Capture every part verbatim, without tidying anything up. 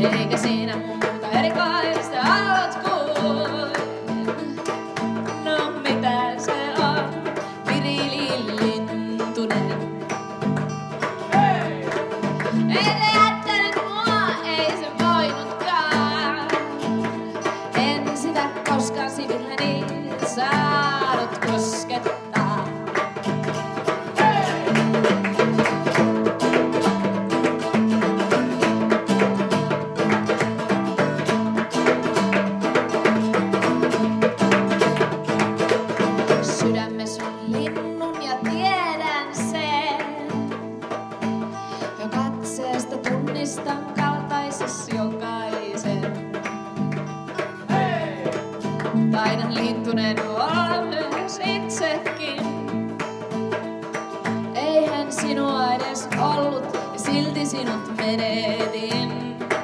Eikä siinä muuta erikoista ollut kuin, no mitä se on, Pirili-Lintunen. Ei se jättänyt mua, ei se voinutkaan. En sitä koskaan sivilläni saanut koskettaa. Sydämessä on linnun ja tiedän sen. Jo katseesta tunnistan kaltaises jokaisen. Hei! Taidan lintunen olla myös itsekin. Eihän sinua edes ollut ja silti sinut menetin.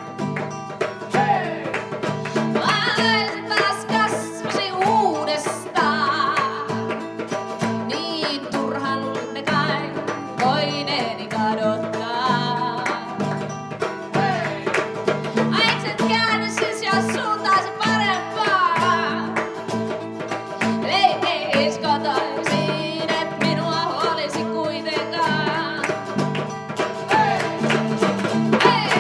Hei! Laisin taas kasvosi uudestaan. Niin turha luulle kai voineeni kadottaa. Hei! Aiks et käänny siis jos suuntaisi parempaa? Ei kotoisin, et minua huolisi kuitenkaan. Hei! Hei!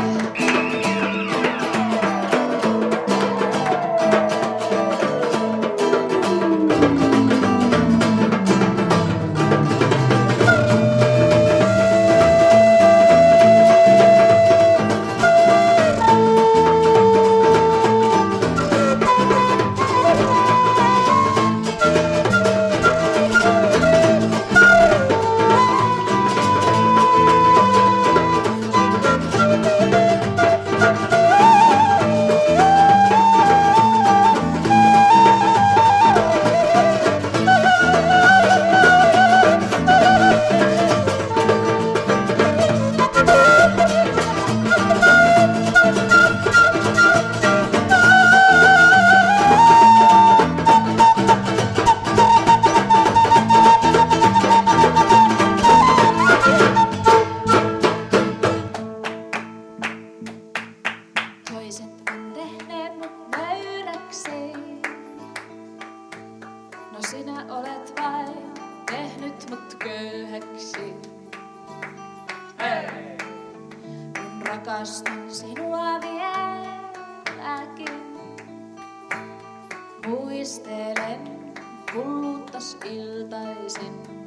Toiset on tehneet mut nöyräksi. No sinä olet vain tehnyt mut köyhäksi. Hei! Kun rakastan sinua vieläkin, muistelen hulluuttas iltaisin.